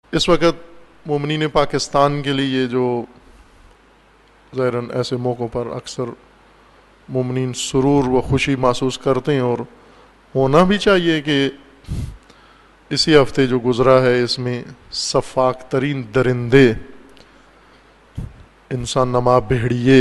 اس وقت مومنین پاکستان کے لیے جو ظاہراً ایسے موقعوں پر اکثر مومنین سرور و خوشی محسوس کرتے ہیں، اور ہونا بھی چاہیے کہ اسی ہفتے جو گزرا ہے اس میں صفاک ترین درندے، انسان نما بھیڑیے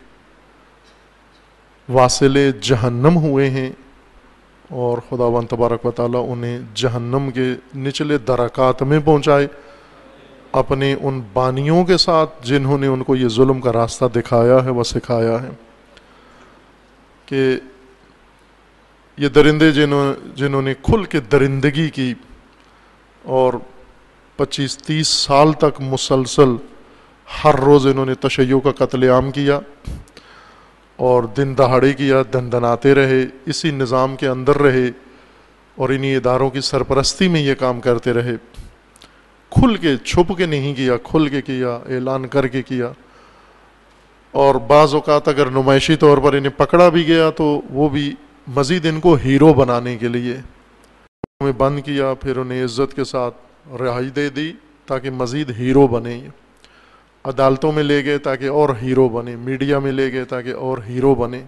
واصل جہنم ہوئے ہیں، اور خداوند تبارک و تعالیٰ انہیں جہنم کے نچلے درکات میں پہنچائے اپنے ان بانیوں کے ساتھ جنہوں نے ان کو یہ ظلم کا راستہ دکھایا ہے و سکھایا ہے، کہ یہ درندے جنہوں نے کھل کے درندگی کی اور 25-30 سال تک مسلسل ہر روز انہوں نے تشیع کا قتل عام کیا اور دن دہاڑے کیا، دن دناتے رہے، اسی نظام کے اندر رہے اور انہی اداروں کی سرپرستی میں یہ کام کرتے رہے، کھل کے چھپ کے نہیں کیا، کھل کے کیا، اعلان کر کے کیا، اور بعض اوقات اگر نمائشی طور پر انہیں پکڑا بھی گیا تو وہ بھی مزید ان کو ہیرو بنانے کے لیے میں بند کیا، پھر انہیں عزت کے ساتھ رہائی دے دی تاکہ مزید ہیرو بنے، عدالتوں میں لے گئے تاکہ اور ہیرو بنے، میڈیا میں لے گئے تاکہ اور ہیرو بنے،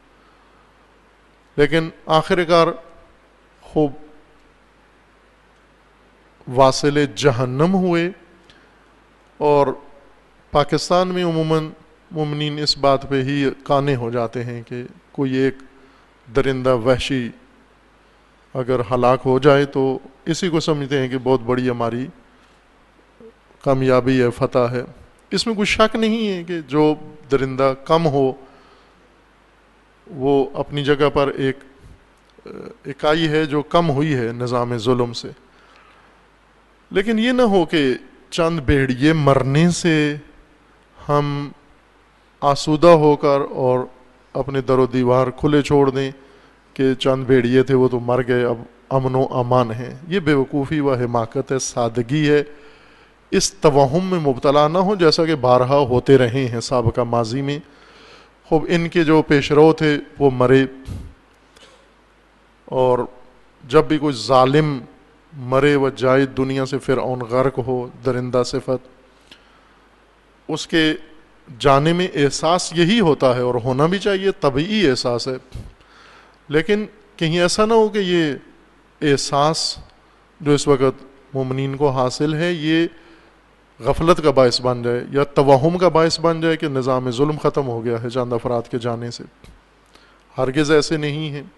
لیکن آخر کار خوب واصل جہنم ہوئے۔ اور پاکستان میں عموماً مومنین اس بات پہ ہی قانے ہو جاتے ہیں کہ کوئی ایک درندہ وحشی اگر ہلاک ہو جائے تو اسی کو سمجھتے ہیں کہ بہت بڑی ہماری کامیابی ہے، فتح ہے۔ اس میں کوئی شک نہیں ہے کہ جو درندہ کم ہو وہ اپنی جگہ پر ایک اکائی ہے جو کم ہوئی ہے نظام ظلم سے، لیکن یہ نہ ہو کہ چند بھیڑیے مرنے سے ہم آسودہ ہو کر اور اپنے در و دیوار کھلے چھوڑ دیں کہ چند بھیڑیے تھے وہ تو مر گئے، اب امن و امان ہے۔ یہ بے وقوفی و حماقت ہے، سادگی ہے۔ اس توہم میں مبتلا نہ ہو جیسا کہ بارہا ہوتے رہے ہیں سابقہ ماضی میں۔ خوب ان کے جو پیشرو تھے وہ مرے، اور جب بھی کوئی ظالم مرے و جائے دنیا سے فرعون غرق ہو، درندہ صفت، اس کے جانے میں احساس یہی ہوتا ہے، اور ہونا بھی چاہیے، طبیعی احساس ہے، لیکن کہیں ایسا نہ ہو کہ یہ احساس جو اس وقت مومنین کو حاصل ہے یہ غفلت کا باعث بن جائے یا توہم کا باعث بن جائے کہ نظام ظلم ختم ہو گیا ہے چند افراد کے جانے سے۔ ہرگز ایسے نہیں ہیں۔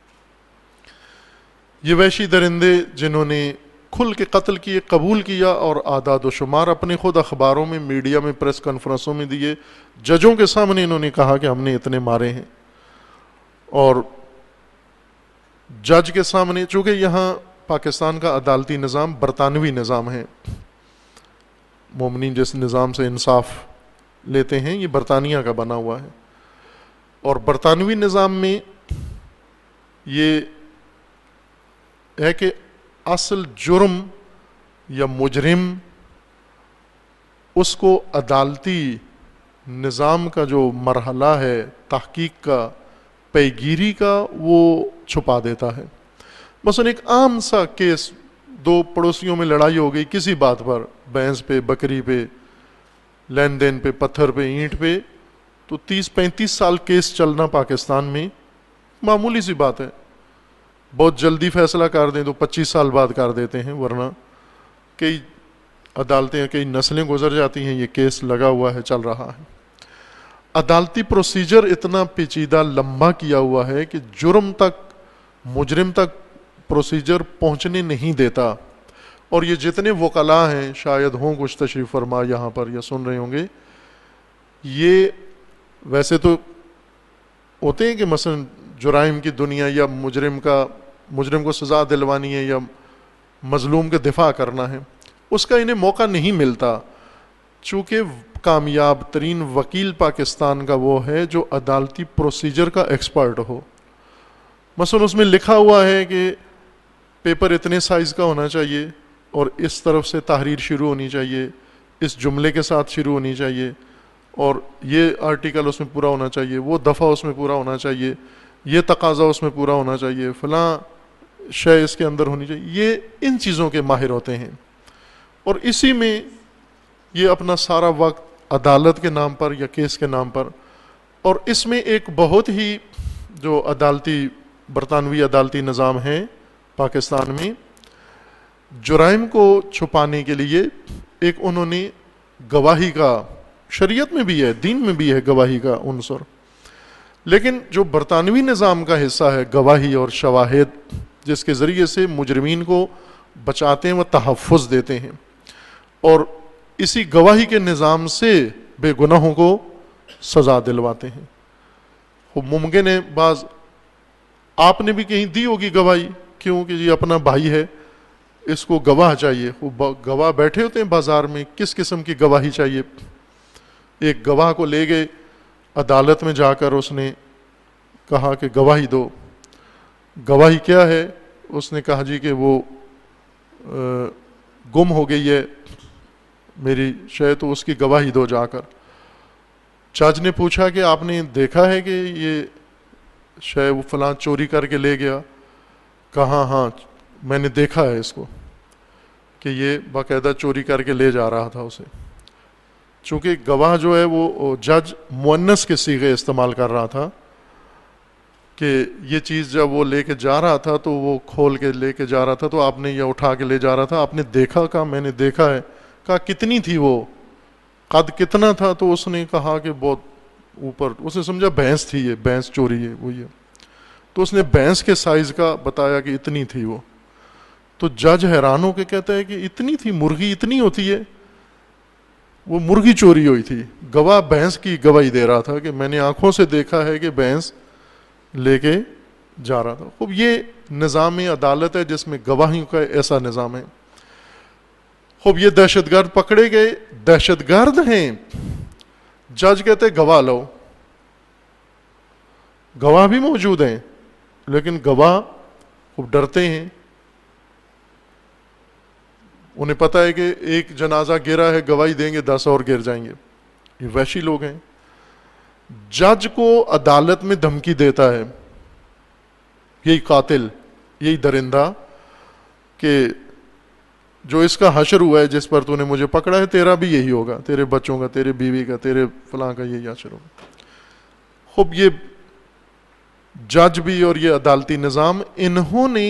یہ وحشی درندے جنہوں نے کھل کے قتل کیے، قبول کیا، اور اعداد و شمار اپنے خود اخباروں میں، میڈیا میں، پریس کانفرنسوں میں دیے، ججوں کے سامنے انہوں نے کہا کہ ہم نے اتنے مارے ہیں، اور جج کے سامنے، چونکہ یہاں پاکستان کا عدالتی نظام برطانوی نظام ہے، مومنین جس نظام سے انصاف لیتے ہیں یہ برطانیہ کا بنا ہوا ہے، اور برطانوی نظام میں یہ ہے کہ اصل جرم یا مجرم اس کو عدالتی نظام کا جو مرحلہ ہے تحقیق کا، پیگیری کا، وہ چھپا دیتا ہے۔ مثلا ایک عام سا کیس، دو پڑوسیوں میں لڑائی ہو گئی کسی بات پر، بھینس پہ، بکری پہ، لین دین پہ، پتھر پہ، اینٹ پہ، تو 30-35 سال کیس چلنا پاکستان میں معمولی سی بات ہے۔ بہت جلدی فیصلہ کر دیں تو 25 سال بعد کر دیتے ہیں، ورنہ کئی عدالتیں، کئی نسلیں گزر جاتی ہیں، یہ کیس لگا ہوا ہے، چل رہا ہے۔ عدالتی پروسیجر اتنا پیچیدہ لمبا کیا ہوا ہے کہ جرم تک، مجرم تک پروسیجر پہنچنے نہیں دیتا، اور یہ جتنے وکلاء ہیں، شاید ہوں کچھ تشریف فرما یہاں پر یا سن رہے ہوں گے، یہ ویسے تو ہوتے ہیں کہ مثلا جرائم کی دنیا یا مجرم کو سزا دلوانی ہے یا مظلوم کے دفاع کرنا ہے، اس کا انہیں موقع نہیں ملتا، چونکہ کامیاب ترین وکیل پاکستان کا وہ ہے جو عدالتی پروسیجر کا ایکسپرٹ ہو۔ مثلا اس میں لکھا ہوا ہے کہ پیپر اتنے سائز کا ہونا چاہیے، اور اس طرف سے تحریر شروع ہونی چاہیے، اس جملے کے ساتھ شروع ہونی چاہیے، اور یہ آرٹیکل اس میں پورا ہونا چاہیے، وہ دفعہ اس میں پورا ہونا چاہیے، یہ تقاضا اس میں پورا ہونا چاہیے، فلاں شے اس کے اندر ہونی چاہیے۔ یہ ان چیزوں کے ماہر ہوتے ہیں، اور اسی میں یہ اپنا سارا وقت عدالت کے نام پر یا کیس کے نام پر. اور اس میں ایک بہت ہی جو برطانوی عدالتی نظام ہے پاکستان میں، جرائم کو چھپانے کے لیے ایک انہوں نے گواہی کا، شریعت میں بھی ہے، دین میں بھی ہے گواہی کا عنصر، لیکن جو برطانوی نظام کا حصہ ہے گواہی اور شواہد، جس کے ذریعے سے مجرمین کو بچاتے ہیں و تحفظ دیتے ہیں، اور اسی گواہی کے نظام سے بے گناہوں کو سزا دلواتے ہیں. وہ ممکن ہے بعض آپ نے بھی کہیں دی ہوگی گواہی، کیوں کہ یہ اپنا بھائی ہے، اس کو گواہ چاہیے. وہ گواہ بیٹھے ہوتے ہیں بازار میں، کس قسم کی گواہی چاہیے. ایک گواہ کو لے گئے عدالت میں، جا کر اس نے کہا کہ گواہی دو. گواہی کیا ہے؟ اس نے کہا جی کہ وہ گم ہو گئی ہے میری شے، تو اس کی گواہی دو جا کر. جج نے پوچھا کہ آپ نے دیکھا ہے کہ یہ شے وہ فلاں چوری کر کے لے گیا؟ کہا ہاں میں نے دیکھا ہے اس کو کہ یہ باقاعدہ چوری کر کے لے جا رہا تھا اسے. چونکہ گواہ جو ہے وہ جج مؤنث کے صیغے استعمال کر رہا تھا کہ یہ چیز جب وہ لے کے جا رہا تھا تو وہ کھول کے لے کے جا رہا تھا، تو آپ نے یہ اٹھا کے لے جا رہا تھا، آپ نے دیکھا؟ کہا میں نے دیکھا ہے. کہا کتنی تھی وہ، قد کتنا تھا؟ تو اس نے کہا کہ بہت اوپر. اس نے سمجھا بھینس تھی، یہ بھینس چوری ہے وہی ہے، تو اس نے بھینس کے سائز کا بتایا کہ اتنی تھی وہ. تو جج حیران ہو کے کہتا ہے کہ اتنی تھی؟ مرغی اتنی ہوتی ہے؟ وہ مرغی چوری ہوئی تھی. گواہ بھینس کی گواہی دے رہا تھا کہ میں نے آنکھوں سے دیکھا ہے کہ بھینس لے کے جا رہا تھا. خوب یہ نظام عدالت ہے جس میں گواہیوں کا ایسا نظام ہے. خوب یہ دہشت گرد پکڑے گئے، دہشت گرد ہیں، جج کہتے گواہ لو. گواہ بھی موجود ہیں لیکن گواہ خوب ڈرتے ہیں. انہیں پتہ ہے کہ ایک جنازہ گرا ہے، گواہی دیں گے 10 اور گر جائیں گے. یہ وحشی لوگ ہیں. جج کو عدالت میں دھمکی دیتا ہے یہی قاتل، یہی درندہ، کہ جو اس کا حشر ہوا ہے، جس پر تو نے مجھے پکڑا ہے، تیرا بھی یہی ہوگا، تیرے بچوں کا، تیرے بیوی کا، تیرے فلاں کا یہی حشر ہوگا. خوب یہ جج بھی اور یہ عدالتی نظام، انہوں نے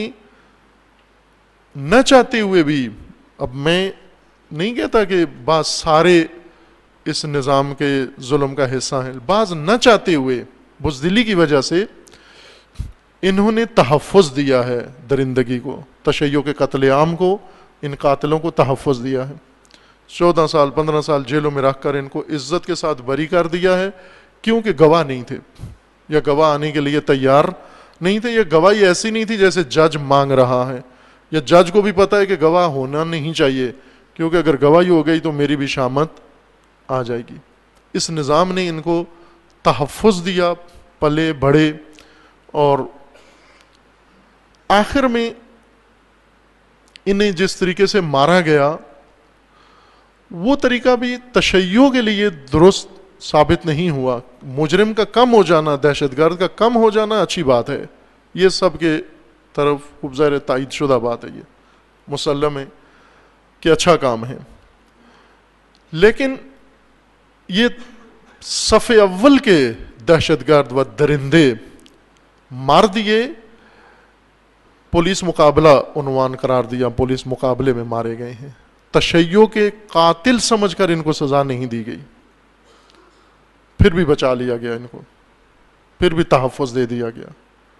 نہ چاہتے ہوئے بھی، اب میں نہیں کہتا کہ بعض سارے اس نظام کے ظلم کا حصہ ہیں، بعض نہ چاہتے ہوئے بزدلی کی وجہ سے انہوں نے تحفظ دیا ہے درندگی کو، تشیع کے قتل عام کو، ان قاتلوں کو تحفظ دیا ہے. 14 سال 15 سال جیلوں میں رکھ کر ان کو عزت کے ساتھ بری کر دیا ہے، کیونکہ گواہ نہیں تھے یا گواہ آنے کے لیے تیار نہیں تھے. یہ گواہی ایسی نہیں تھی جیسے جج مانگ رہا ہے، یا جج کو بھی پتہ ہے کہ گواہ ہونا نہیں چاہیے، کیونکہ اگر گواہی ہو گئی تو میری بھی شامت آ جائے گی. اس نظام نے ان کو تحفظ دیا، پلے بڑھے، اور آخر میں انہیں جس طریقے سے مارا گیا وہ طریقہ بھی تشیع کے لیے درست ثابت نہیں ہوا. مجرم کا کم ہو جانا، دہشت گرد کا کم ہو جانا اچھی بات ہے، یہ سب کے طرف خوب ظاہر تائید شدہ بات ہے، یہ مسلم ہے کہ اچھا کام ہے. لیکن یہ صف اول کے دہشت گرد و درندے مار دیے، پولیس مقابلہ عنوان قرار دیا، پولیس مقابلے میں مارے گئے ہیں. تشیع کے قاتل سمجھ کر ان کو سزا نہیں دی گئی، پھر بھی بچا لیا گیا ان کو، پھر بھی تحفظ دے دیا گیا.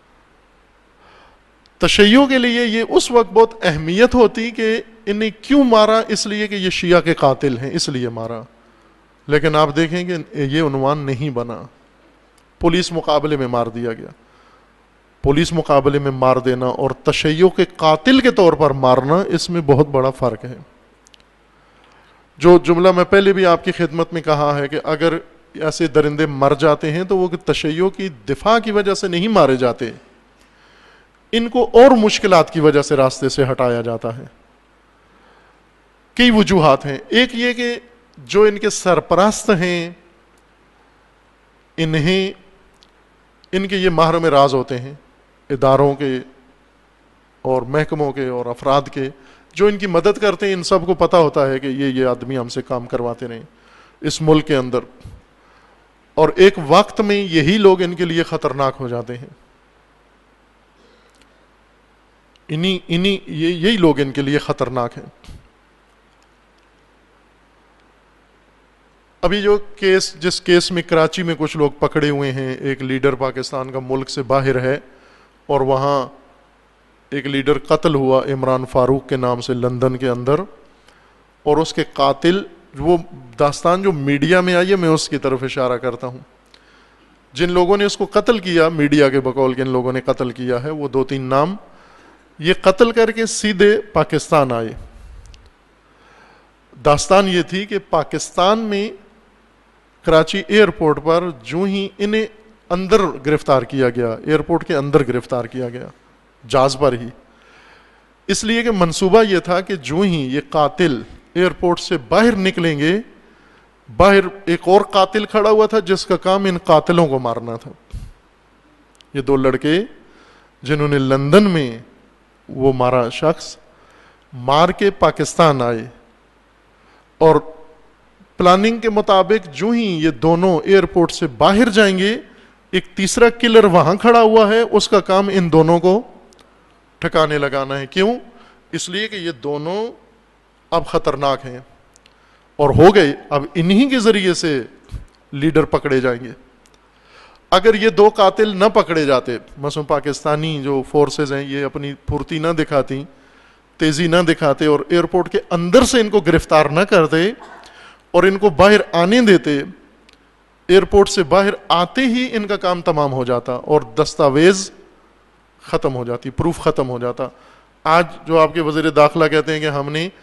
تشیع کے لیے یہ اس وقت بہت اہمیت ہوتی کہ انہیں کیوں مارا، اس لیے کہ یہ شیعہ کے قاتل ہیں اس لیے مارا. لیکن آپ دیکھیں کہ یہ عنوان نہیں بنا، پولیس مقابلے میں مار دیا گیا. پولیس مقابلے میں مار دینا اور تشیع کے قاتل کے طور پر مارنا، اس میں بہت بڑا فرق ہے. جو جملہ میں پہلے بھی آپ کی خدمت میں کہا ہے کہ اگر ایسے درندے مر جاتے ہیں تو وہ تشیع کی دفاع کی وجہ سے نہیں مارے جاتے، ان کو اور مشکلات کی وجہ سے راستے سے ہٹایا جاتا ہے. کئی وجوہات ہیں. ایک یہ کہ جو ان کے سرپرست ہیں، ان کے یہ محرم راز ہوتے ہیں اداروں کے اور محکموں کے اور افراد کے، جو ان کی مدد کرتے ہیں ان سب کو پتہ ہوتا ہے کہ یہ آدمی ہم سے کام کرواتے رہے اس ملک کے اندر، اور ایک وقت میں یہی لوگ ان کے لیے خطرناک ہو جاتے ہیں، یہی لوگ ان کے لیے خطرناک ہیں۔ ابھی جو جس کیس میں کراچی میں کچھ لوگ پکڑے ہوئے ہیں، ایک لیڈر پاکستان کا ملک سے باہر ہے، اور وہاں ایک لیڈر قتل ہوا عمران فاروق کے نام سے لندن کے اندر، اور اس کے قاتل، وہ داستان جو میڈیا میں آئی ہے میں اس کی طرف اشارہ کرتا ہوں، جن لوگوں نے اس کو قتل کیا میڈیا کے بقول کے ان لوگوں نے قتل کیا ہے، وہ 2-3 نام، یہ قتل کر کے سیدھے پاکستان آئے۔ داستان یہ تھی کہ پاکستان میں کراچی ایئرپورٹ پر جو ہی انہیں اندر گرفتار کیا گیا، ایئرپورٹ کے اندر گرفتار کیا گیا جہاز پر ہی، اس لیے کہ منصوبہ یہ تھا کہ جو ہی یہ قاتل ایئرپورٹ سے باہر نکلیں گے، باہر ایک اور قاتل کھڑا ہوا تھا جس کا کام ان قاتلوں کو مارنا تھا۔ یہ 2 لڑکے جنہوں نے لندن میں وہ مارا شخص مار کے پاکستان آئے، اور پلاننگ کے مطابق جو ہی یہ دونوں ایئرپورٹ سے باہر جائیں گے، ایک تیسرا کلر وہاں کھڑا ہوا ہے، اس کا کام ان دونوں کو ٹھکانے لگانا ہے۔ کیوں؟ اس لیے کہ یہ دونوں اب خطرناک ہیں اور ہو گئے، اب انہی کے ذریعے سے لیڈر پکڑے جائیں گے۔ اگر یہ 2 قاتل نہ پکڑے جاتے، مثلا پاکستانی جو فورسز ہیں یہ اپنی پھرتی نہ دکھاتی، تیزی نہ دکھاتے، اور ایئرپورٹ کے اندر سے ان کو گرفتار نہ کرتے اور ان کو باہر آنے دیتے، ایئرپورٹ سے باہر آتے ہی ان کا کام تمام ہو جاتا اور دستاویز ختم ہو جاتی، پروف ختم ہو جاتا۔ آج جو آپ کے وزیر داخلہ کہتے ہیں کہ ہم نے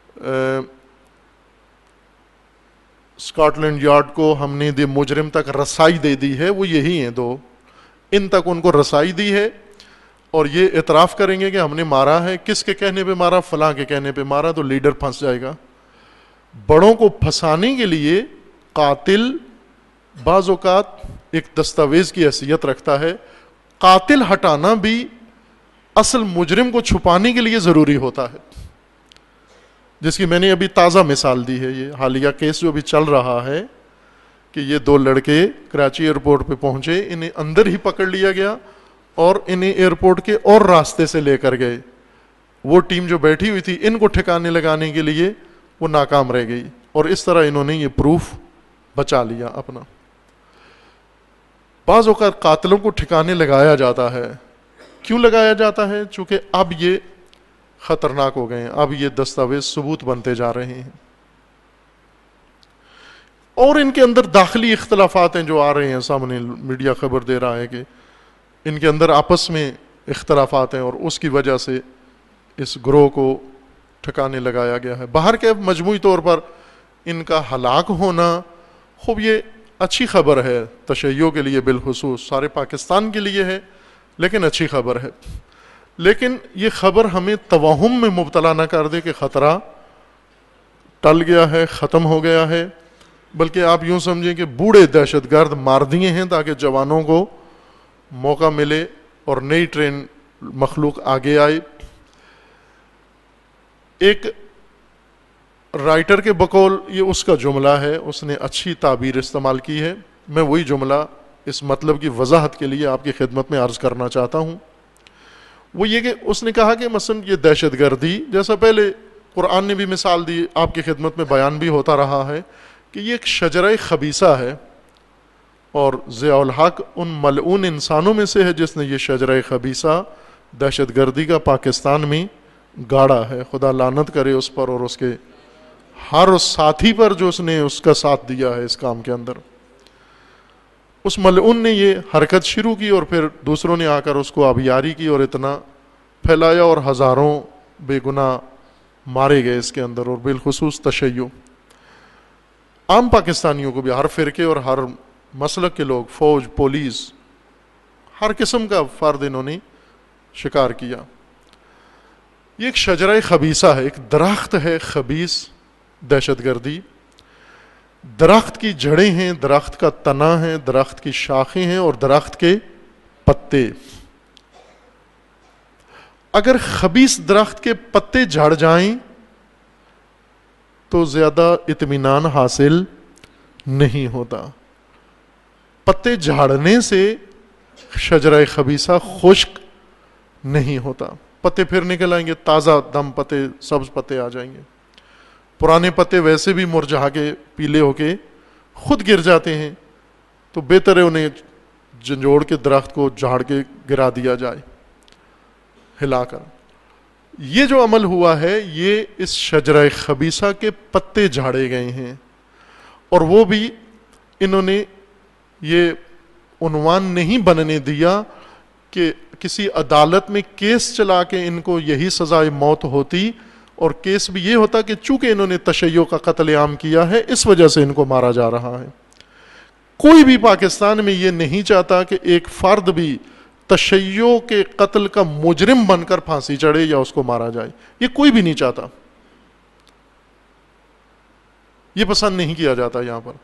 اسکاٹ لینڈ یارڈ کو ہم نے مجرم تک رسائی دے دی ہے، وہ یہی ہیں 2، ان تک ان کو رسائی دی ہے، اور یہ اعتراف کریں گے کہ ہم نے مارا ہے، کس کے کہنے پہ مارا؟ فلاں کے کہنے پہ مارا، تو لیڈر پھنس جائے گا۔ بڑوں کو پھنسانے کے لیے قاتل بعض اوقات ایک دستاویز کی حیثیت رکھتا ہے، قاتل ہٹانا بھی اصل مجرم کو چھپانے کے لیے ضروری ہوتا ہے، جس کی میں نے ابھی تازہ مثال دی ہے۔ یہ حالیہ کیس جو ابھی چل رہا ہے کہ یہ 2 لڑکے کراچی ایئرپورٹ پہ پہنچے، انہیں اندر ہی پکڑ لیا گیا اور انہیں ایئرپورٹ کے اور راستے سے لے کر گئے۔ وہ ٹیم جو بیٹھی ہوئی تھی ان کو ٹھکانے لگانے کے لیے وہ ناکام رہ گئی، اور اس طرح انہوں نے یہ پروف بچا لیا اپنا۔ بعض اوقات قاتلوں کو ٹھکانے لگایا جاتا ہے، کیوں لگایا جاتا ہے؟ چونکہ اب یہ خطرناک ہو گئے ہیں، اب یہ دستاویز ثبوت بنتے جا رہے ہیں، اور ان کے اندر داخلی اختلافات ہیں جو آ رہے ہیں سامنے، میڈیا خبر دے رہا ہے کہ ان کے اندر آپس میں اختلافات ہیں، اور اس کی وجہ سے اس گروہ کو ٹھکانے لگایا گیا ہے۔ باہر کے مجموعی طور پر ان کا ہلاک ہونا خوب یہ اچھی خبر ہے تشیع کے لیے، بالخصوص سارے پاکستان کے لیے ہے، لیکن اچھی خبر ہے۔ لیکن یہ خبر ہمیں توہم میں مبتلا نہ کر دے کہ خطرہ ٹل گیا ہے، ختم ہو گیا ہے، بلکہ آپ یوں سمجھیں کہ بوڑھے دہشت گرد مار دیے ہیں تاکہ جوانوں کو موقع ملے اور نئی ٹرین مخلوق آگے آئے۔ ایک رائٹر کے بقول یہ اس کا جملہ ہے، اس نے اچھی تعبیر استعمال کی ہے، میں وہی جملہ اس مطلب کی وضاحت کے لیے آپ کی خدمت میں عرض کرنا چاہتا ہوں۔ وہ یہ کہ اس نے کہا کہ مثلا یہ دہشت گردی، جیسا پہلے قرآن نے بھی مثال دی، آپ کی خدمت میں بیان بھی ہوتا رہا ہے کہ یہ ایک شجرہ خبیثہ ہے، اور ضیاء الحق ان ملعون انسانوں میں سے ہے جس نے یہ شجرہ خبیثہ دہشت گردی کا پاکستان میں گاڑا ہے۔ خدا لعنت کرے اس پر اور اس کے ہر اس ساتھی پر جو اس نے اس کا ساتھ دیا ہے اس کام کے اندر۔ اس ملعون نے یہ حرکت شروع کی اور پھر دوسروں نے آ کر اس کو آبیاری کی اور اتنا پھیلایا، اور ہزاروں بے گناہ مارے گئے اس کے اندر، اور بالخصوص تشیع۔ عام پاکستانیوں کو بھی، ہر فرقے اور ہر مسلک کے لوگ، فوج، پولیس، ہر قسم کا فرد انہوں نے شکار کیا۔ یہ ایک شجرہ خبیثہ ہے، ایک درخت ہے خبیث دہشت گردی۔ درخت کی جڑیں ہیں، درخت کا تنا ہے، درخت کی شاخیں ہیں اور درخت کے پتے، اگر خبیث درخت کے پتے جھڑ جائیں تو زیادہ اطمینان حاصل نہیں ہوتا. پتے جھاڑنے سے شجرہ خبیثہ خشک نہیں ہوتا. پتے پھر نکل آئیں گے، تازہ دم پتے، سبز پتے آ جائیں گے. پرانے پتے ویسے بھی مرجھا کے پیلے ہو کے خود گر جاتے ہیں، تو بہتر ہے انہیں جھنجھوڑ کے درخت کو جھاڑ کے گرا دیا جائے ہلا کر. یہ جو عمل ہوا ہے یہ اس شجرہ خبیثہ کے پتے جھاڑے گئے ہیں، اور وہ بھی انہوں نے یہ عنوان نہیں بننے دیا کہ کسی عدالت میں کیس چلا کے ان کو یہی سزائے موت ہوتی، اور کیس بھی یہ ہوتا کہ چونکہ انہوں نے تشیع کا قتل عام کیا ہے اس وجہ سے ان کو مارا جا رہا ہے. کوئی بھی پاکستان میں یہ نہیں چاہتا کہ ایک فرد بھی تشیع کے قتل کا مجرم بن کر پھانسی چڑھے یا اس کو مارا جائے. یہ کوئی بھی نہیں چاہتا، یہ پسند نہیں کیا جاتا یہاں پر.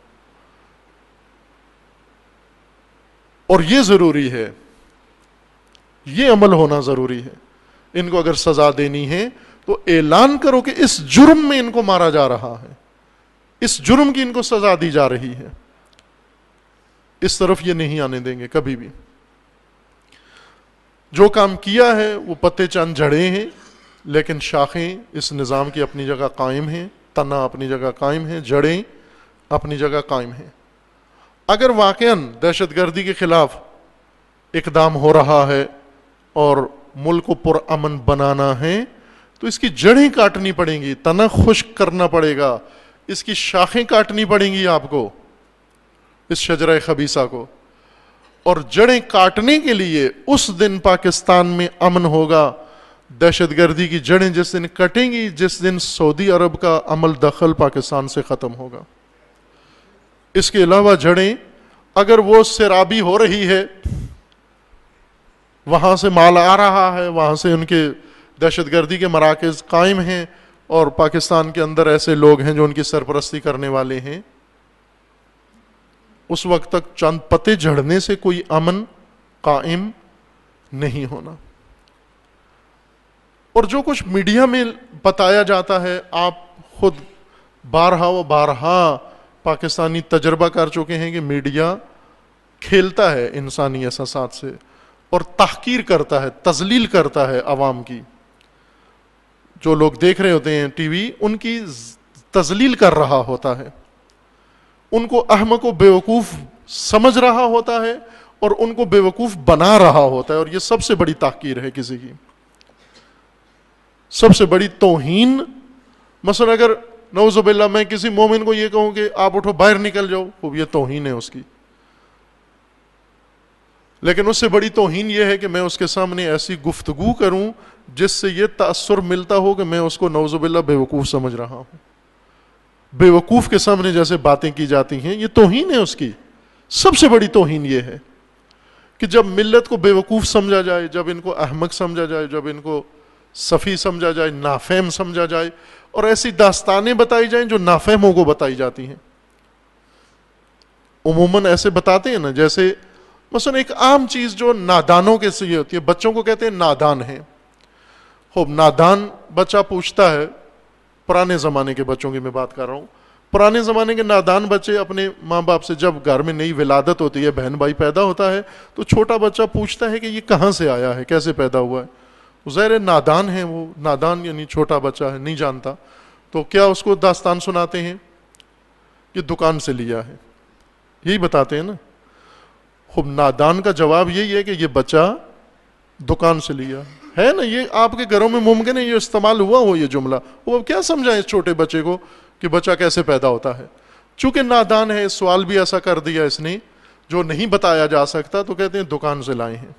اور یہ ضروری ہے، یہ عمل ہونا ضروری ہے. ان کو اگر سزا دینی ہے تو اعلان کرو کہ اس جرم میں ان کو مارا جا رہا ہے، اس جرم کی ان کو سزا دی جا رہی ہے. اس طرف یہ نہیں آنے دیں گے کبھی بھی. جو کام کیا ہے وہ پتے چند جھڑے ہیں، لیکن شاخیں اس نظام کی اپنی جگہ قائم ہیں، تنا اپنی جگہ قائم ہے، جڑیں اپنی جگہ قائم ہیں. اگر واقعاً دہشت گردی کے خلاف اقدام ہو رہا ہے اور ملک کو پرامن بنانا ہے تو اس کی جڑیں کاٹنی پڑیں گی، تنا خشک کرنا پڑے گا، اس کی شاخیں کاٹنی پڑیں گی آپ کو، اس شجرہ خبیثہ کو. اور جڑیں کاٹنے کے لیے اس دن پاکستان میں امن ہوگا. دہشت گردی کی جڑیں جس دن کٹیں گی، جس دن سعودی عرب کا عمل دخل پاکستان سے ختم ہوگا. اس کے علاوہ جڑیں اگر وہ سیرابی ہو رہی ہے، وہاں سے مال آ رہا ہے، وہاں سے ان کے دہشت گردی کے مراکز قائم ہیں، اور پاکستان کے اندر ایسے لوگ ہیں جو ان کی سرپرستی کرنے والے ہیں، اس وقت تک چند پتے جھڑنے سے کوئی امن قائم نہیں ہونا. اور جو کچھ میڈیا میں بتایا جاتا ہے، آپ خود بارہا و بارہا پاکستانی تجربہ کر چکے ہیں کہ میڈیا کھیلتا ہے انسانی احساسات سے اور تحقیر کرتا ہے، تذلیل کرتا ہے عوام کی. جو لوگ دیکھ رہے ہوتے ہیں ٹی وی، ان کی تذلیل کر رہا ہوتا ہے، ان کو احمق و بیوقوف سمجھ رہا ہوتا ہے اور ان کو بیوقوف بنا رہا ہوتا ہے. اور یہ سب سے بڑی تحقیر ہے کسی کی، سب سے بڑی توہین. مثلا اگر نعوذ باللہ میں کسی مومن کو یہ کہوں کہ آپ اٹھو باہر نکل جاؤ، وہ یہ توہین ہے اس کی. لیکن اس سے بڑی توہین یہ ہے کہ میں اس کے سامنے ایسی گفتگو کروں جس سے یہ تأثر ملتا ہو کہ میں اس کو نعوذ باللہ بیوقوف سمجھ رہا ہوں. بیوقوف کے سامنے جیسے باتیں کی جاتی ہیں، یہ توہین ہے اس کی. سب سے بڑی توہین یہ ہے کہ جب ملت کو بیوقوف سمجھا جائے، جب ان کو احمق سمجھا جائے، جب ان کو سفی سمجھا جائے، نافہم سمجھا جائے، اور ایسی داستانیں بتائی جائیں جو نافہموں کو بتائی جاتی ہیں. عموماً ایسے بتاتے ہیں نا، جیسے مثلا ایک عام چیز جو نادانوں کے سے یہ ہوتی ہے، بچوں کو کہتے ہیں نادان ہیں. خوب نادان بچہ پوچھتا ہے، پرانے زمانے کے بچوں کی میں بات کر رہا ہوں، پرانے زمانے کے نادان بچے اپنے ماں باپ سے، جب گھر میں نئی ولادت ہوتی ہے، بہن بھائی پیدا ہوتا ہے، تو چھوٹا بچہ پوچھتا ہے کہ یہ کہاں سے آیا ہے، کیسے پیدا ہوا ہے. ظاہر نادان ہے وہ، نادان یعنی چھوٹا بچہ ہے، نہیں جانتا. تو کیا اس کو داستان سناتے ہیں؟ یہ دکان سے لیا ہے، یہی بتاتے ہیں نا. خوب نادان کا جواب یہی ہے کہ یہ بچہ دکان سے لیا ہے نا. یہ آپ کے گھروں میں ممکن ہے یہ استعمال ہوا ہو یہ جملہ. وہ کیا سمجھائیں اس چھوٹے بچے کو کہ بچہ کیسے پیدا ہوتا ہے؟ چونکہ نادان ہے، سوال بھی ایسا کر دیا اس نے جو نہیں بتایا جا سکتا، تو کہتے ہیں دکان سے لائے ہیں.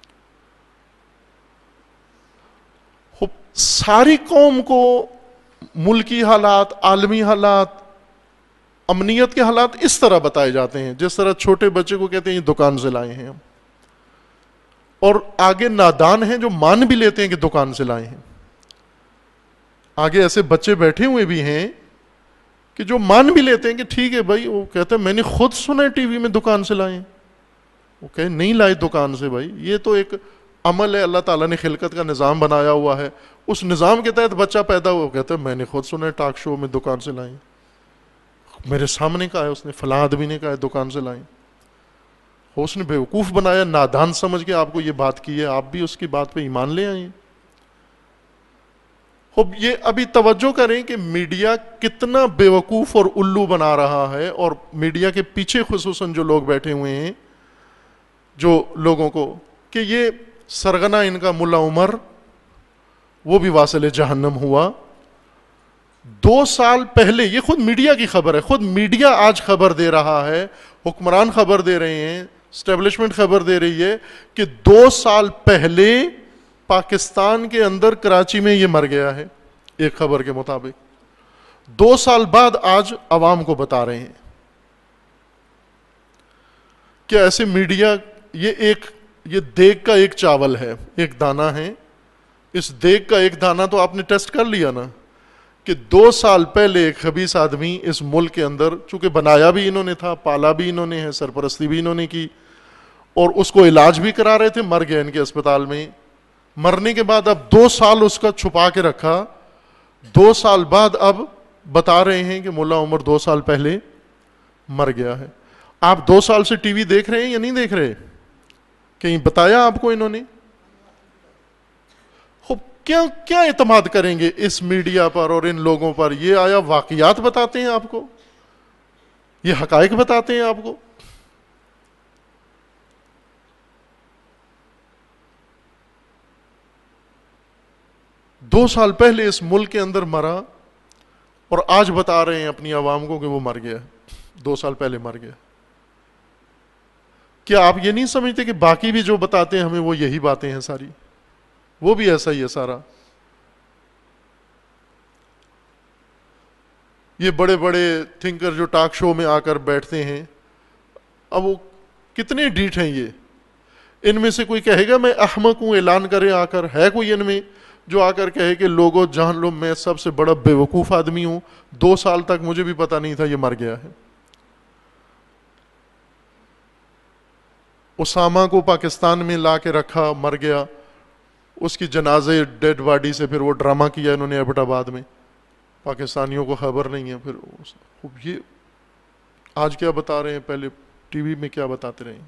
ساری قوم کو ملکی حالات، عالمی حالات، امنیت کے حالات اس طرح بتائے جاتے ہیں جس طرح چھوٹے بچے کو کہتے ہیں یہ دکان سے لائے ہیں ہم. اور آگے نادان ہیں جو مان بھی لیتے ہیں کہ دکان سے لائے ہیں. آگے ایسے بچے بیٹھے ہوئے بھی ہیں کہ جو مان بھی لیتے ہیں کہ ٹھیک ہے بھائی، وہ کہتے ہیں میں نے خود سنا ہے ٹی وی میں دکان سے لائے ہیں. وہ کہے نہیں لائے دکان سے بھائی، یہ تو ایک عمل ہے, اللہ تعالیٰ نے خلقت کا نظام بنایا ہوا ہے, اس نظام کے تحت بچہ پیدا ہوا, کہتے ہیں میں نے خود سنا ہے ٹاک شو میں دکان سے لائیں, میرے سامنے کہا ہے اس نے, فلاں آدمی نے کہا ہے دکان سے لائیں. اس نے بیوقوف بنایا, نادان سمجھ کے آپ کو یہ بات کی ہے, آپ بھی اس کی بات پہ ایمان لے آئیں. اب یہ ابھی توجہ کریں کہ میڈیا کتنا بیوقوف اور الو بنا رہا ہے, اور میڈیا کے پیچھے خصوصاً جو لوگ بیٹھے ہوئے ہیں, جو لوگوں کو کہ یہ سرغنہ ان کا ملا عمر وہ بھی واصل جہنم ہوا. 2 سال پہلے, یہ خود میڈیا کی خبر ہے, خود میڈیا آج خبر دے رہا ہے, حکمران خبر دے رہے ہیں, اسٹیبلشمنٹ خبر دے رہی ہے کہ 2 سال پہلے پاکستان کے اندر کراچی میں یہ مر گیا ہے, ایک خبر کے مطابق. 2 سال بعد آج عوام کو بتا رہے ہیں. کیا ایسے میڈیا, یہ دیگ کا ایک چاول ہے, ایک دانہ ہے, اس دیگ کا ایک دانہ تو آپ نے ٹیسٹ کر لیا نا کہ 2 سال پہلے ایک خبیث آدمی اس ملک کے اندر, چونکہ بنایا بھی انہوں نے تھا, پالا بھی انہوں نے ہے, سرپرستی بھی انہوں نے کی, اور اس کو علاج بھی کرا رہے تھے, مر گیا ان کے اسپتال میں. مرنے کے بعد اب 2 سال اس کا چھپا کے رکھا, 2 سال بعد اب بتا رہے ہیں کہ ملا عمر 2 سال پہلے مر گیا ہے. آپ 2 سال سے ٹی وی دیکھ رہے ہیں یا نہیں دیکھ رہے؟ کہیں بتایا آپ کو انہوں نے؟ کیا اعتماد کریں گے اس میڈیا پر اور ان لوگوں پر؟ یہ آیا واقعات بتاتے ہیں آپ کو؟ یہ حقائق بتاتے ہیں آپ کو؟ دو سال پہلے اس ملک کے اندر مرا اور آج بتا رہے ہیں اپنی عوام کو کہ وہ مر گیا, 2 سال پہلے مر گیا. کیا آپ یہ نہیں سمجھتے کہ باقی بھی جو بتاتے ہیں ہمیں وہ یہی باتیں ہیں ساری, وہ بھی ایسا ہی ہے سارا؟ یہ بڑے بڑے تھنکر جو ٹاک شو میں آ کر بیٹھتے ہیں, اب وہ کتنے ڈیٹ ہیں یہ؟ ان میں سے کوئی کہے گا میں احمق ہوں, اعلان کرے آ کر؟ ہے کوئی ان میں جو آ کر کہے کہ لوگوں جان لو میں سب سے بڑا بیوقوف آدمی ہوں, 2 سال تک مجھے بھی پتا نہیں تھا یہ مر گیا ہے؟ اسامہ کو پاکستان میں لا کے رکھا, مر گیا, اس کی جنازے ڈیڈ باڈی سے پھر وہ ڈرامہ کیا انہوں نے ایبٹ آباد میں, پاکستانیوں کو خبر نہیں ہے. پھر یہ آج کیا بتا رہے ہیں, پہلے ٹی وی میں کیا بتاتے رہے ہیں؟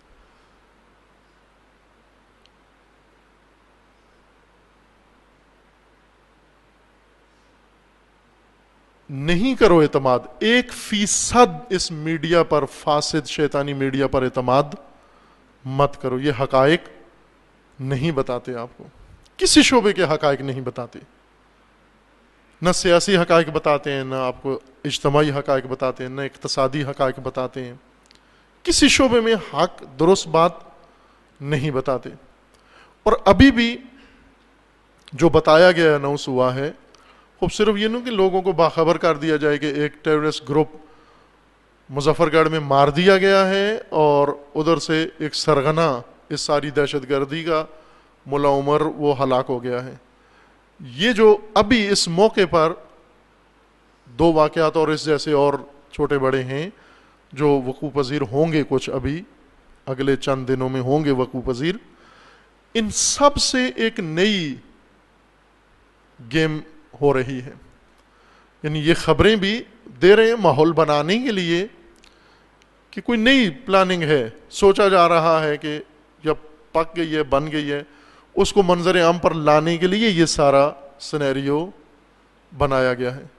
نہیں کرو اعتماد 1% اس میڈیا پر, فاسد شیطانی میڈیا پر اعتماد مت کرو. یہ حقائق نہیں بتاتے آپ کو, کسی شعبے کے حقائق نہیں بتاتے, نہ سیاسی حقائق بتاتے ہیں, نہ آپ کو اجتماعی حقائق بتاتے ہیں, نہ اقتصادی حقائق بتاتے ہیں. کسی شعبے میں حق درست بات نہیں بتاتے. اور ابھی بھی جو بتایا گیا اناؤنس ہوا ہے, خوب صرف یہ نہیں کہ لوگوں کو باخبر کر دیا جائے کہ ایک ٹیررسٹ گروپ مظفر گڑھ میں مار دیا گیا ہے اور ادھر سے ایک سرغنہ اس ساری دہشت گردی کا ملا عمر وہ ہلاک ہو گیا ہے. یہ جو ابھی اس موقع پر 2 واقعات اور اس جیسے اور چھوٹے بڑے ہیں جو وقوع پذیر ہوں گے, کچھ ابھی اگلے چند دنوں میں ہوں گے وقوع پذیر, ان سب سے ایک نئی گیم ہو رہی ہے. یعنی یہ خبریں بھی دے رہے ہیں ماحول بنانے کے لیے کہ کوئی نئی پلاننگ ہے, سوچا جا رہا ہے کہ جب پک گئی ہے, بن گئی ہے, اس کو منظر عام پر لانے کے لیے یہ سارا سینیریو بنایا گیا ہے.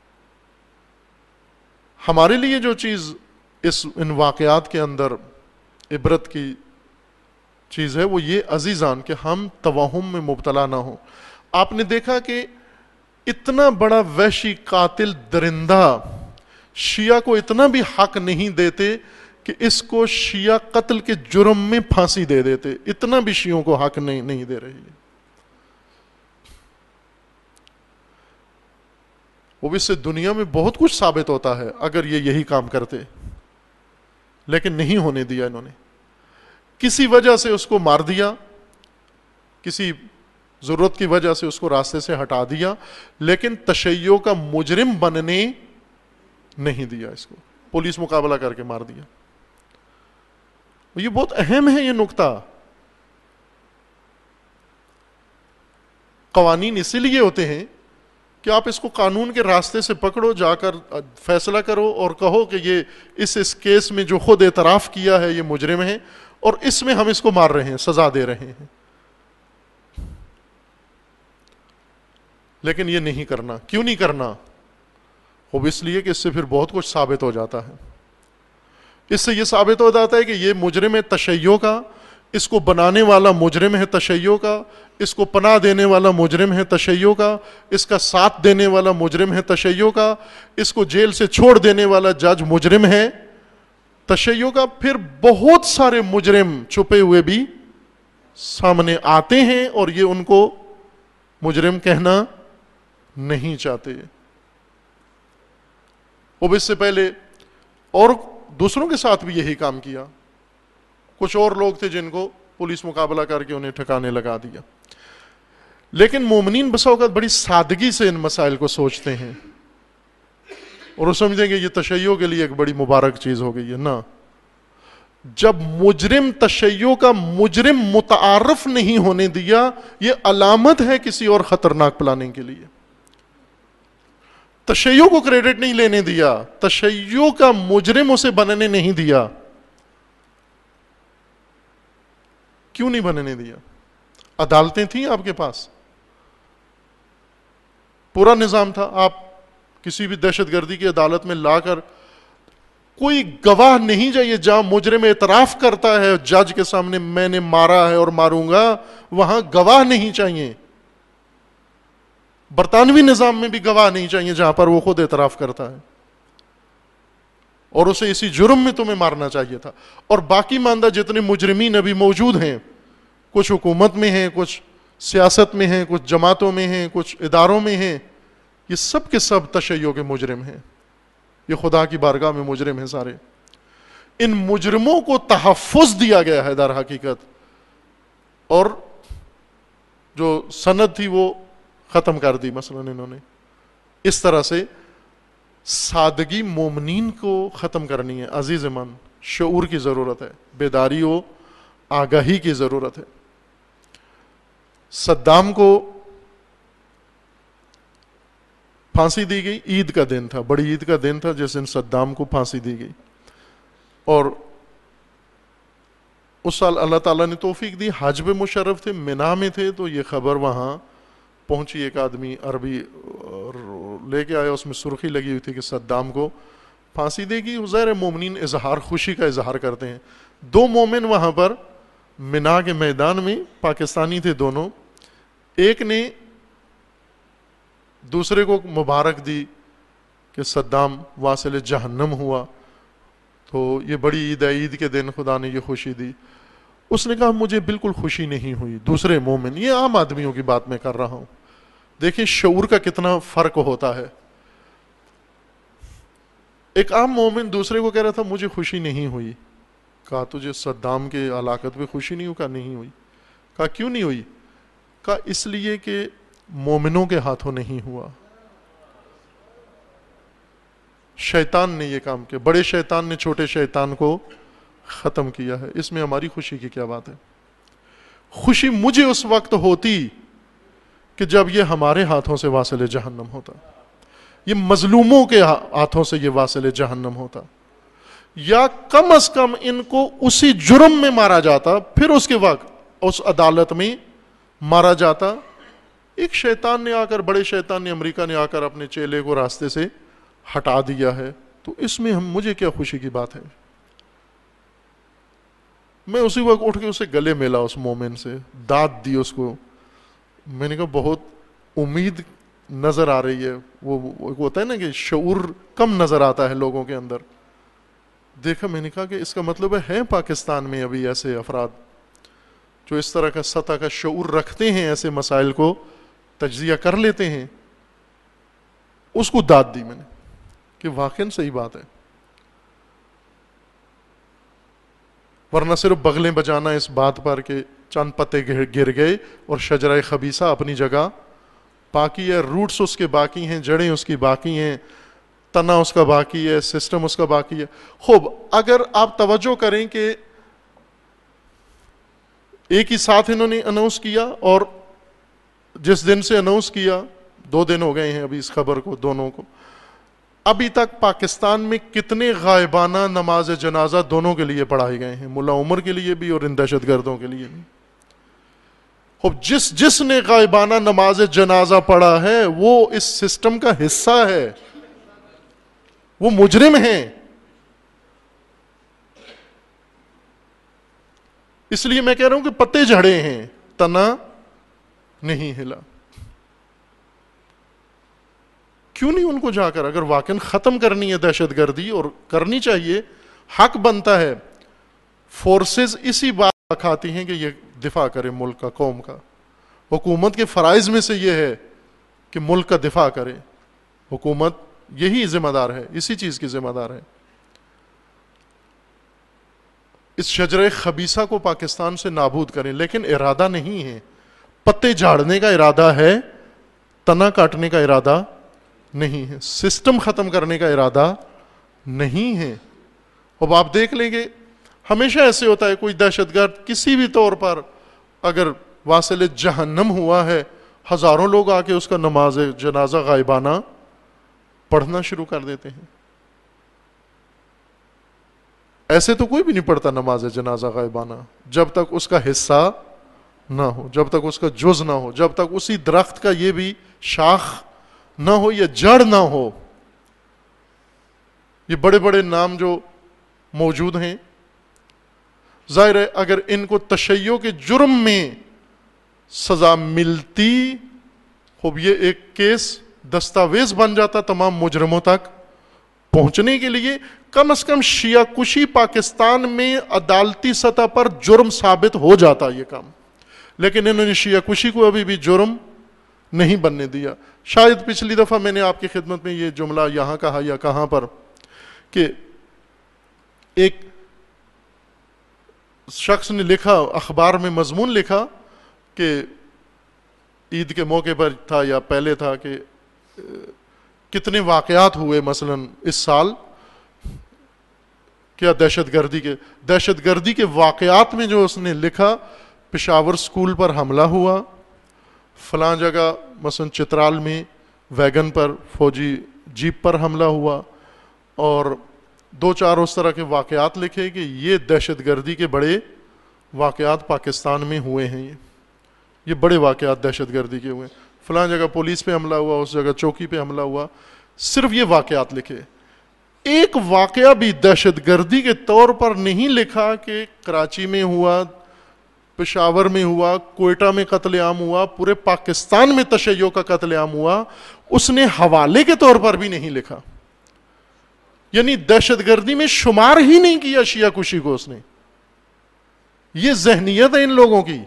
ہمارے لیے جو چیز ان واقعات کے اندر عبرت کی چیز ہے وہ یہ عزیزان کہ ہم توہم میں مبتلا نہ ہوں. آپ نے دیکھا کہ اتنا بڑا وحشی قاتل درندہ شیعہ کو اتنا بھی حق نہیں دیتے کہ اس کو شیعہ قتل کے جرم میں پھانسی دے دیتے, اتنا بھی شیعوں کو حق نہیں دے رہی ہے. وہ بھی اس سے دنیا میں بہت کچھ ثابت ہوتا ہے اگر یہ یہی کام کرتے, لیکن نہیں ہونے دیا انہوں نے. کسی وجہ سے اس کو مار دیا, کسی ضرورت کی وجہ سے اس کو راستے سے ہٹا دیا, لیکن تشیع کا مجرم بننے نہیں دیا, اس کو پولیس مقابلہ کر کے مار دیا. یہ بہت اہم ہے یہ نقطہ. قوانین اسی لیے ہوتے ہیں کہ آپ اس کو قانون کے راستے سے پکڑو، جا کر فیصلہ کرو اور کہو کہ یہ اس کیس میں جو خود اعتراف کیا ہے یہ مجرم ہے اور اس میں ہم اس کو مار رہے ہیں، سزا دے رہے ہیں. لیکن یہ نہیں کرنا. کیوں نہیں کرنا؟ وہ اس لیے کہ اس سے پھر بہت کچھ ثابت ہو جاتا ہے. اس سے یہ ثابت ہو جاتا ہے کہ یہ مجرم ہے تشیع کا، اس کو بنانے والا مجرم ہے تشیع کا، اس کو پناہ دینے والا مجرم ہے تشیع کا، اس کا ساتھ دینے والا مجرم ہے تشیع کا، اس کو جیل سے چھوڑ دینے والا جج مجرم ہے تشیع کا. پھر بہت سارے مجرم چھپے ہوئے بھی سامنے آتے ہیں اور یہ ان کو مجرم کہنا نہیں چاہتے. اب اس سے پہلے اور دوسروں کے ساتھ بھی یہی کام کیا. کچھ اور لوگ تھے جن کو پولیس مقابلہ کر کے انہیں ٹھکانے لگا دیا. لیکن مومنین بسا اوقات بڑی سادگی سے ان مسائل کو سوچتے ہیں اور وہ سمجھتے ہیں کہ یہ تشیع کے لیے ایک بڑی مبارک چیز ہو گئی ہے. نہ، جب مجرم تشیع کا مجرم متعارف نہیں ہونے دیا، یہ علامت ہے کسی اور خطرناک پلاننگ کے لیے. تشیع کو کریڈٹ نہیں لینے دیا، تشیع کا مجرم اسے بننے نہیں دیا. کیوں نہیں بننے دیا؟ عدالتیں تھیں آپ کے پاس، پورا نظام تھا. آپ کسی بھی دہشت گردی کی عدالت میں لا کر کوئی گواہ نہیں چاہیے. جہاں مجرم اعتراف کرتا ہے جج کے سامنے میں نے مارا ہے اور ماروں گا، وہاں گواہ نہیں چاہیے. برطانوی نظام میں بھی گواہ نہیں چاہیے جہاں پر وہ خود اعتراف کرتا ہے، اور اسے اسی جرم میں تمہیں مارنا چاہیے تھا. اور باقی ماندہ جتنے مجرمین ابھی موجود ہیں، کچھ حکومت میں ہیں، کچھ سیاست میں ہیں، کچھ جماعتوں میں ہیں، کچھ اداروں میں ہیں، یہ سب کے سب تشیع کے مجرم ہیں. یہ خدا کی بارگاہ میں مجرم ہیں سارے. ان مجرموں کو تحفظ دیا گیا ہے در حقیقت، اور جو سند تھی وہ ختم کر دی مثلا انہوں نے. اس طرح سے سادگی مومنین کو ختم کرنی ہے. عزیز من، شعور کی ضرورت ہے، بیداری و آگاہی کی ضرورت ہے. صدام کو پھانسی دی گئی، عید کا دن تھا، بڑی عید کا دن تھا جس دن صدام کو پھانسی دی گئی. اور اس سال اللہ تعالیٰ نے توفیق دی، حج پہ مشرف تھے، مینا میں تھے، تو یہ خبر وہاں پہنچی. ایک آدمی عربی لے کے آیا، اس میں سرخی لگی ہوئی تھی کہ صدام کو پھانسی دے گی. ظاہر مومنین اظہار خوشی کا اظہار کرتے ہیں. 2 مومن وہاں پر مینا کے میدان میں، پاکستانی تھے دونوں، ایک نے دوسرے کو مبارک دی کہ صدام واصل جہنم ہوا، تو یہ بڑی عید ہے، عید کے دن خدا نے یہ خوشی دی. اس نے کہا مجھے بالکل خوشی نہیں ہوئی. دوسرے مومن، یہ عام آدمیوں کی بات میں کر رہا ہوں، دیکھیں شعور کا کتنا فرق ہوتا ہے. ایک عام مومن دوسرے کو کہہ رہا تھا مجھے خوشی نہیں ہوئی. کہا تجھے صدام کے ہلاکت پہ خوشی نہیں ہوئی؟ کہا نہیں ہوئی. کہا کیوں نہیں ہوئی؟ کہا اس لیے کہ مومنوں کے ہاتھوں نہیں ہوا، شیطان نے یہ کام کیا. بڑے شیطان نے چھوٹے شیطان کو ختم کیا ہے. اس میں ہماری خوشی کی کیا بات ہے؟ خوشی مجھے اس وقت ہوتی کہ جب یہ ہمارے ہاتھوں سے واصل جہنم ہوتا، یہ مظلوموں کے ہاتھوں سے یہ واصل جہنم ہوتا، یا کم از کم ان کو اسی جرم میں مارا جاتا، پھر اس کے وقت اس عدالت میں مارا جاتا. ایک شیطان نے آ کر، بڑے شیطان نے، امریکہ نے آ کر اپنے چیلے کو راستے سے ہٹا دیا ہے، تو اس میں مجھے کیا خوشی کی بات ہے؟ میں اسی وقت اٹھ کے اسے گلے ملا، اس مومن سے داد دی اس کو. میں نے کہا بہت امید نظر آ رہی ہے. وہ ہوتا ہے نا کہ شعور کم نظر آتا ہے لوگوں کے اندر. دیکھا، میں نے کہا کہ اس کا مطلب ہے پاکستان میں ابھی ایسے افراد جو اس طرح کا سطح کا شعور رکھتے ہیں، ایسے مسائل کو تجزیہ کر لیتے ہیں. اس کو داد دی میں نے کہ واقعاً صحیح بات ہے، ورنہ صرف بغلیں بجانا اس بات پر کہ چند پتے گر گئے اور شجرہ خبیثہ اپنی جگہ باقی ہے، روٹس اس کے باقی ہیں، جڑیں اس کی باقی ہیں، تنا اس کا باقی ہے، سسٹم اس کا باقی ہے. خوب، اگر آپ توجہ کریں کہ ایک ہی ساتھ انہوں نے اناؤنس کیا اور جس دن سے اناؤنس کیا، 2 دن ہو گئے ہیں ابھی اس خبر کو دونوں کو، ابھی تک پاکستان میں کتنے غائبانہ نماز جنازہ دونوں کے لیے پڑھائے گئے ہیں، ملا عمر کے لیے بھی اور ان دہشت گردوں کے لیے بھی. اب جس نے غائبانہ نماز جنازہ پڑھا ہے وہ اس سسٹم کا حصہ ہے، وہ مجرم ہیں. اس لیے میں کہہ رہا ہوں کہ پتے جھڑے ہیں، تنا نہیں ہلا. کیوں نہیں ان کو جا کر، اگر واقعا ختم کرنی ہے دہشت گردی، اور کرنی چاہیے، حق بنتا ہے، فورسز اسی بات کھاتی ہیں کہ یہ دفاع کرے ملک کا، قوم کا. حکومت کے فرائض میں سے یہ ہے کہ ملک کا دفاع کرے. حکومت یہی ذمہ دار ہے، اسی چیز کی ذمہ دار ہے. اس شجرہ خبیثہ کو پاکستان سے نابود کریں، لیکن ارادہ نہیں ہے. پتے جھاڑنے کا ارادہ ہے، تنا کاٹنے کا ارادہ نہیں ہے، سسٹم ختم کرنے کا ارادہ نہیں ہے. اب آپ دیکھ لیں گے ہمیشہ ایسے ہوتا ہے، کوئی دہشت گرد کسی بھی طور پر اگر واصل جہنم ہوا ہے، ہزاروں لوگ آ کے اس کا نماز جنازہ غائبانہ پڑھنا شروع کر دیتے ہیں. ایسے تو کوئی بھی نہیں پڑھتا نماز جنازہ غائبانہ جب تک اس کا حصہ نہ ہو، جب تک اس کا جز نہ ہو، جب تک اسی درخت کا یہ بھی شاخ نہ ہو یا جڑ نہ ہو. یہ بڑے بڑے نام جو موجود ہیں، ظاہر ہے اگر ان کو تشیع کے جرم میں سزا ملتی، خوب یہ ایک کیس دستاویز بن جاتا تمام مجرموں تک پہنچنے کے لیے. کم از کم شیعہ کشی پاکستان میں عدالتی سطح پر جرم ثابت ہو جاتا یہ کام، لیکن انہوں نے شیعہ کشی کو ابھی بھی جرم نہیں بننے دیا. شاید پچھلی دفعہ میں نے آپ کی خدمت میں یہ جملہ یہاں کہا یا کہاں پر کہ ایک شخص نے لکھا، اخبار میں مضمون لکھا کہ عید کے موقع پر تھا یا پہلے تھا کہ کتنے واقعات ہوئے مثلا اس سال، کیا دہشت گردی کے واقعات میں جو اس نے لکھا، پشاور سکول پر حملہ ہوا، فلاں جگہ مثلا چترال میں ویگن پر فوجی جیپ پر حملہ ہوا، اور 2-4 اس طرح کے واقعات لکھے کہ یہ دہشت گردی کے بڑے واقعات پاکستان میں ہوئے ہیں. یہ بڑے واقعات دہشت گردی کے ہوئے، فلاں جگہ پولیس پہ حملہ ہوا، اس جگہ چوکی پہ حملہ ہوا. صرف یہ واقعات لکھے، ایک واقعہ بھی دہشت گردی کے طور پر نہیں لکھا کہ کراچی میں ہوا، پشاور میں ہوا، کوئٹہ میں قتل عام ہوا، پورے پاکستان میں تشیع کا قتل عام ہوا. اس نے حوالے کے طور پر بھی نہیں لکھا، یعنی دہشت گردی میں شمار ہی نہیں کیا شیعہ کشی کو اس نے. یہ ذہنیت ہے ان لوگوں کی.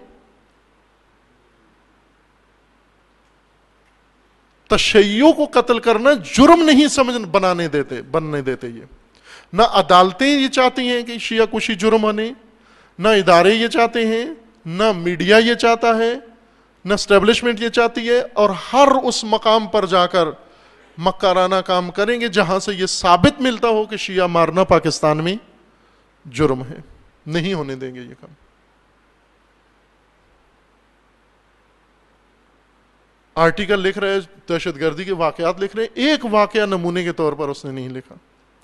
تشیع کو قتل کرنا جرم نہیں بننے دیتے. یہ نہ عدالتیں یہ چاہتی ہیں کہ شیعہ کشی جرم بنے، نہ ادارے یہ چاہتے ہیں، نہ میڈیا یہ چاہتا ہے، نہ اسٹیبلشمنٹ یہ چاہتی ہے. اور ہر اس مقام پر جا کر مکارانہ کام کریں گے جہاں سے یہ ثابت ملتا ہو کہ شیعہ مارنا پاکستان میں جرم ہے. نہیں ہونے دیں گے یہ کام. آرٹیکل لکھ رہے، دہشت گردی کے واقعات لکھ رہے، ایک واقعہ نمونے کے طور پر اس نے نہیں لکھا.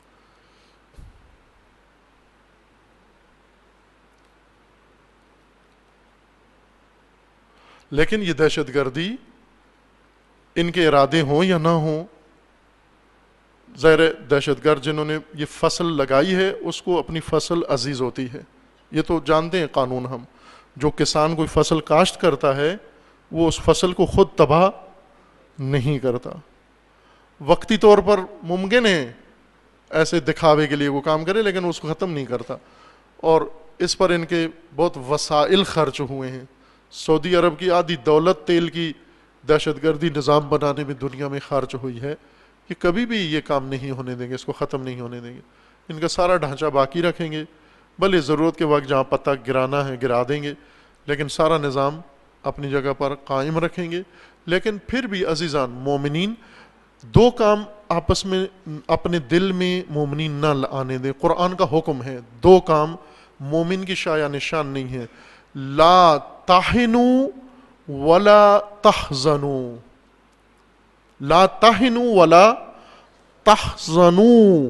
لیکن یہ دہشت گردی ان کے ارادے ہوں یا نہ ہوں، ظاہر دہشت گرد جنہوں نے یہ فصل لگائی ہے اس کو اپنی فصل عزیز ہوتی ہے. یہ تو جانتے ہیں قانون ہم. جو کسان کوئی فصل کاشت کرتا ہے وہ اس فصل کو خود تباہ نہیں کرتا. وقتی طور پر ممکن ہے ایسے دکھاوے کے لیے وہ کام کرے، لیکن اس کو ختم نہیں کرتا. اور اس پر ان کے بہت وسائل خرچ ہوئے ہیں. سعودی عرب کی آدھی دولت تیل کی دہشت گردی نظام بنانے میں دنیا میں خرچ ہوئی ہے. کہ کبھی بھی یہ کام نہیں ہونے دیں گے، اس کو ختم نہیں ہونے دیں گے. ان کا سارا ڈھانچہ باقی رکھیں گے، بھلے ضرورت کے وقت جہاں پتہ گرانا ہے گرا دیں گے، لیکن سارا نظام اپنی جگہ پر قائم رکھیں گے. لیکن پھر بھی عزیزان مومنین، 2 کام آپس میں اپنے دل میں مومنین نہ آنے دیں. قرآن کا حکم ہے، 2 کام مومن کی شایہ نشان نہیں ہے. لا تہنوا ولا تحزنوا، لا تہنوا ولا تحزنوا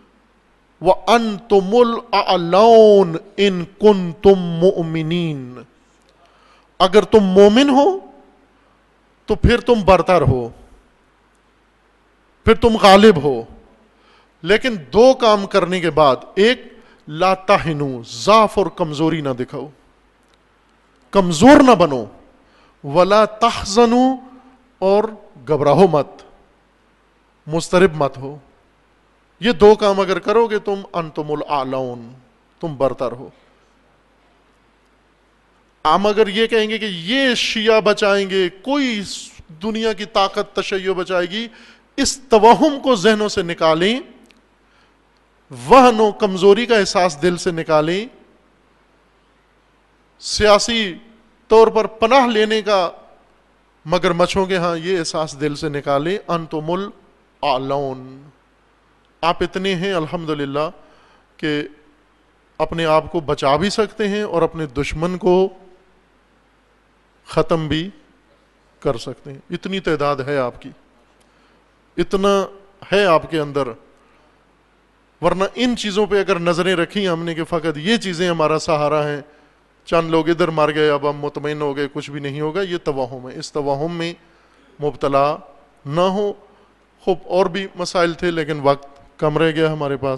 وانتم الاعلون ان کنتم مؤمنین، اگر تم مومن ہو تو پھر تم برتر ہو، پھر تم غالب ہو، لیکن دو کام کرنے کے بعد، ایک لا تہنوا، ضعف اور کمزوری نہ دکھاؤ، کمزور نہ بنو، ولا تحزنوا، اور گھبراہو مت، مضطرب مت ہو۔ یہ دو کام اگر کرو گے تم انتم الاعلون، تم برتر ہو۔ ہم اگر یہ کہیں گے کہ یہ شیعہ بچائیں گے، کوئی دنیا کی طاقت تشیع بچائے گی، اس توہم کو ذہنوں سے نکالیں، وہن و کمزوری کا احساس دل سے نکالیں، سیاسی طور پر پناہ لینے کا مگر مچھوں کے ہاں یہ احساس دل سے نکالیں، انتم الاعلون، آپ اتنے ہیں الحمدللہ کہ اپنے آپ کو بچا بھی سکتے ہیں اور اپنے دشمن کو ختم بھی کر سکتے ہیں، اتنی تعداد ہے آپ کی، اتنا ہے آپ کے اندر۔ ورنہ ان چیزوں پہ اگر نظریں رکھی ہم نے کہ فقط یہ چیزیں ہمارا سہارا ہیں، چند لوگ ادھر مار گئے اب ہم مطمئن ہو گئے کچھ بھی نہیں ہوگا، یہ توہم ہے، اس توہم میں مبتلا نہ ہو۔ خوب اور بھی مسائل تھے لیکن وقت کم رہ گیا ہمارے پاس۔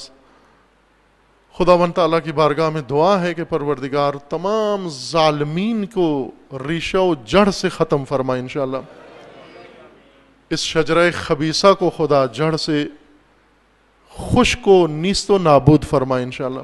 خداوند تعالیٰ کی بارگاہ میں دعا ہے کہ پروردگار تمام ظالمین کو ریشہ و جڑ سے ختم فرمائے انشاءاللہ، اس شجرہ خبیثہ کو خدا جڑ سے خشک و نیست و نابود فرمائے انشاءاللہ،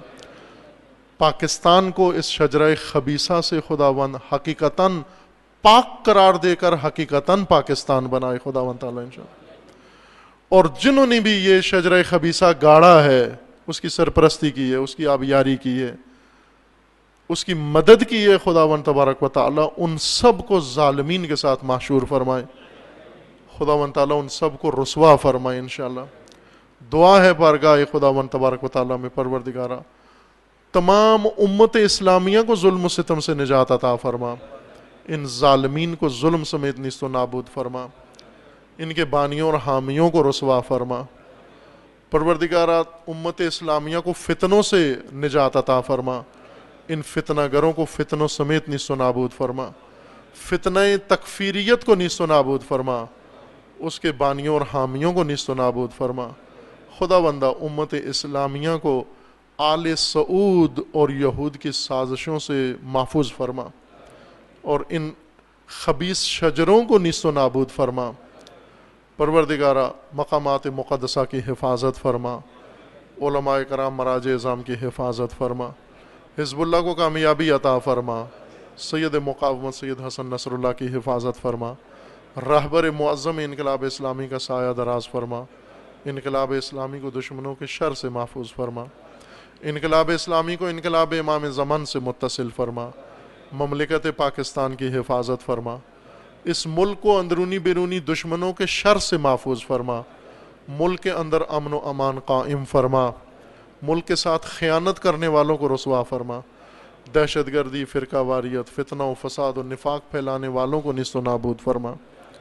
پاکستان کو اس شجرہ خبیثہ سے خداوند حقیقتاً پاک قرار دے کر حقیقتاً پاکستان بنائے خداوند تعالیٰ انشاءاللہ۔ اور جنہوں نے بھی یہ شجرہ خبیثہ گاڑا ہے، اس کی سرپرستی کی ہے، اس کی آبیاری کی ہے، اس کی مدد کی ہے، خداوند تبارک و تعالیٰ ان سب کو ظالمین کے ساتھ محشور فرمائے، خداوند تعالیٰ ان سب کو رسوا فرمائے انشاءاللہ۔ دعا ہے بارگاہ خداوند تبارک و تعالیٰ میں پروردگارہ تمام امت اسلامیہ کو ظلم و ستم سے نجات عطا فرما، ان ظالمین کو ظلم سمیت نیست و نابود فرما، ان کے بانیوں اور حامیوں کو رسوا فرما، پروردگارہ امت اسلامیہ کو فتنوں سے نجات عطا فرما، ان فتنہ گروں کو فتنوں سمیت نیست و نابود فرما، فتنہ تکفیریت کو نیست و نابود فرما، اس کے بانیوں اور حامیوں کو نیست و نابود فرما۔ خداوندہ امت اسلامیہ کو آل سعود اور یہود کی سازشوں سے محفوظ فرما، اور ان خبیث شجروں کو نیست و نابود فرما، پروردگارہ مقامات مقدسہ کی حفاظت فرما، علماء کرام مراجع اعظام کی حفاظت فرما، حزب اللہ کو کامیابی عطا فرما، سید مقاومت سید حسن نصر اللہ کی حفاظت فرما، رہبر معظم انقلاب اسلامی کا سایہ دراز فرما، انقلاب اسلامی کو دشمنوں کے شر سے محفوظ فرما، انقلاب اسلامی کو انقلاب امام زمان سے متصل فرما، مملکت پاکستان کی حفاظت فرما، اس ملک کو اندرونی بیرونی دشمنوں کے شر سے محفوظ فرما، ملک کے اندر امن و امان قائم فرما، ملک کے ساتھ خیانت کرنے والوں کو رسوا فرما، دہشت گردی، فرقہ واریت، فتنہ و فساد و نفاق پھیلانے والوں کو نیست و نابود فرما،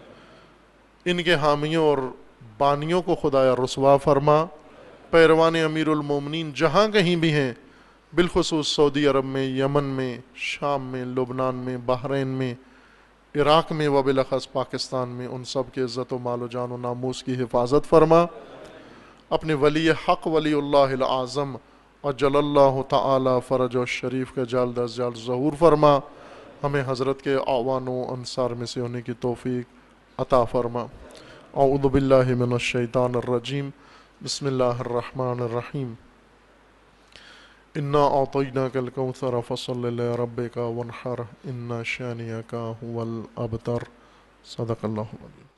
ان کے حامیوں اور بانیوں کو خدایا رسوا فرما، پیروان امیر المومنین جہاں کہیں بھی ہیں، بالخصوص سعودی عرب میں، یمن میں، شام میں، لبنان میں، بحرین میں، عراق میں، وبالاخص پاکستان میں، ان سب کے عزت و مال و جان و ناموس کی حفاظت فرما، اپنے ولی حق ولی اللہ العظم اجل اللہ تعالی فرج و شریف کا جلد از جلد ظہور فرما، ہمیں حضرت کے اعوان و انصار میں سے ہونے کی توفیق عطا فرما۔ اعوذ باللہ من الشیطان الرجیم، بسم اللہ الرحمن الرحیم، انا اعطیناک الکوثر فصل لربک وانحر ان شانئک هو الابتر، صدق اللہ العظیم۔